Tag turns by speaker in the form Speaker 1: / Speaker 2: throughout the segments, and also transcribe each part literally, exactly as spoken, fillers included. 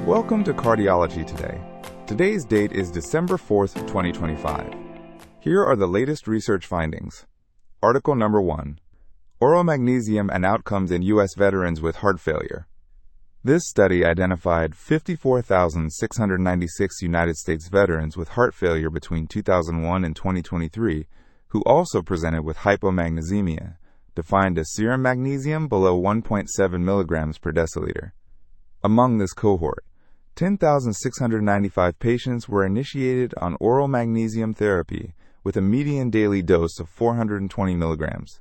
Speaker 1: Welcome to Cardiology Today. Today's date is December fourth, twenty twenty-five. Here are the latest research findings. Article number one. Oral magnesium and outcomes in U S veterans with heart failure. This study identified fifty-four thousand six hundred ninety-six United States veterans with heart failure between two thousand one and twenty twenty-three who also presented with hypomagnesemia, defined as serum magnesium below one point seven milligrams per deciliter. Among this cohort, ten thousand six hundred ninety-five patients were initiated on oral magnesium therapy with a median daily dose of four hundred twenty milligrams.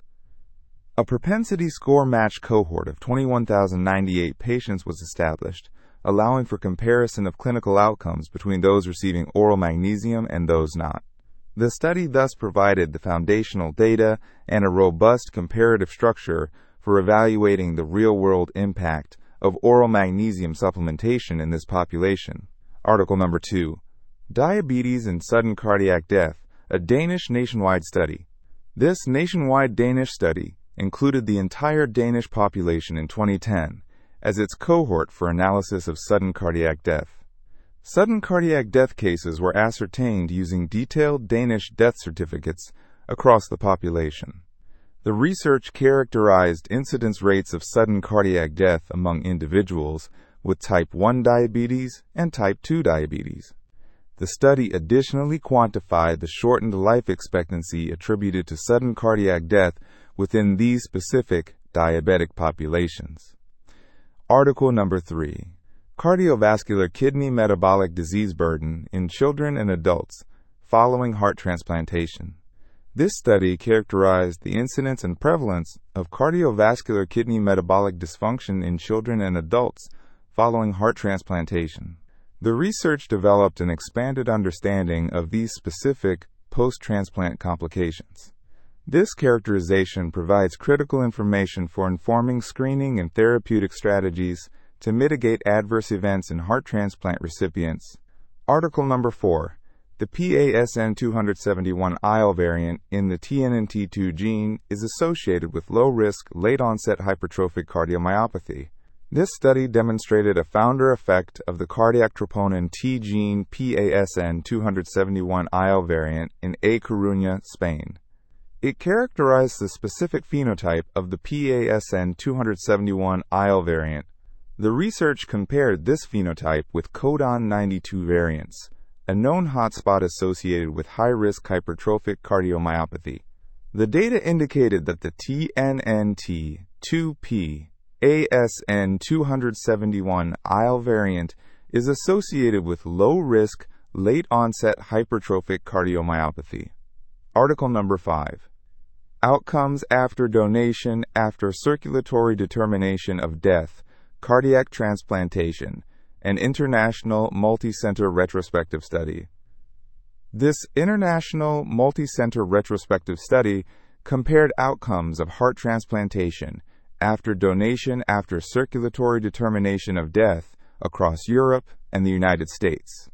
Speaker 1: A propensity score match cohort of twenty-one thousand ninety-eight patients was established, allowing for comparison of clinical outcomes between those receiving oral magnesium and those not. The study thus provided the foundational data and a robust comparative structure for evaluating the real-world impact of oral magnesium supplementation in this population. Article number two. Diabetes and Sudden Cardiac Death, a Danish nationwide study. This nationwide Danish study included the entire Danish population in twenty ten as its cohort for analysis of sudden cardiac death. Sudden cardiac death cases were ascertained using detailed Danish death certificates across the population. The research characterized incidence rates of sudden cardiac death among individuals with type one diabetes and type two diabetes. The study additionally quantified the shortened life expectancy attributed to sudden cardiac death within these specific diabetic populations. Article number three. Cardiovascular kidney metabolic disease burden in children and adults following heart transplantation. This study characterized the incidence and prevalence of cardiovascular kidney metabolic dysfunction in children and adults following heart transplantation. The research developed an expanded understanding of these specific post-transplant complications. This characterization provides critical information for informing screening and therapeutic strategies to mitigate adverse events in heart transplant recipients. Article number four. The P A S N two seventy-one I L variant in the T N N T two gene is associated with low-risk, late-onset hypertrophic cardiomyopathy. This study demonstrated a founder effect of the cardiac troponin T gene P A S N two seventy-one I L variant in A Coruña, Spain. It characterized the specific phenotype of the P A S N two seventy-one I L variant. The research compared this phenotype with codon ninety-two variants, a known hotspot associated with high-risk hypertrophic cardiomyopathy. The data indicated that the T N N T two P A S N two seventy-one I L variant is associated with low-risk, late-onset hypertrophic cardiomyopathy. Article number five. Outcomes after donation after circulatory determination of death, cardiac transplantation, an international multi-center retrospective study. This international multi-center retrospective study compared outcomes of heart transplantation after donation after circulatory determination of death across Europe and the United States.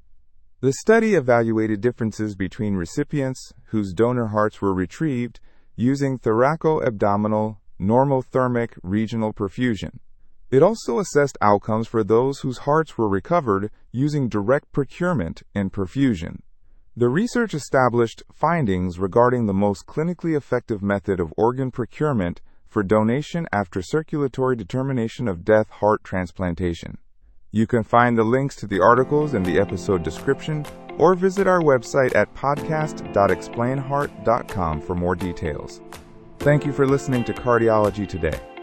Speaker 1: The study evaluated differences between recipients whose donor hearts were retrieved using thoraco-abdominal normothermic regional perfusion. It also assessed outcomes for those whose hearts were recovered using direct procurement and perfusion. The research established findings regarding the most clinically effective method of organ procurement for donation after circulatory determination of death heart transplantation. You can find the links to the articles in the episode description or visit our website at podcast dot explain heart dot com for more details. Thank you for listening to Cardiology Today.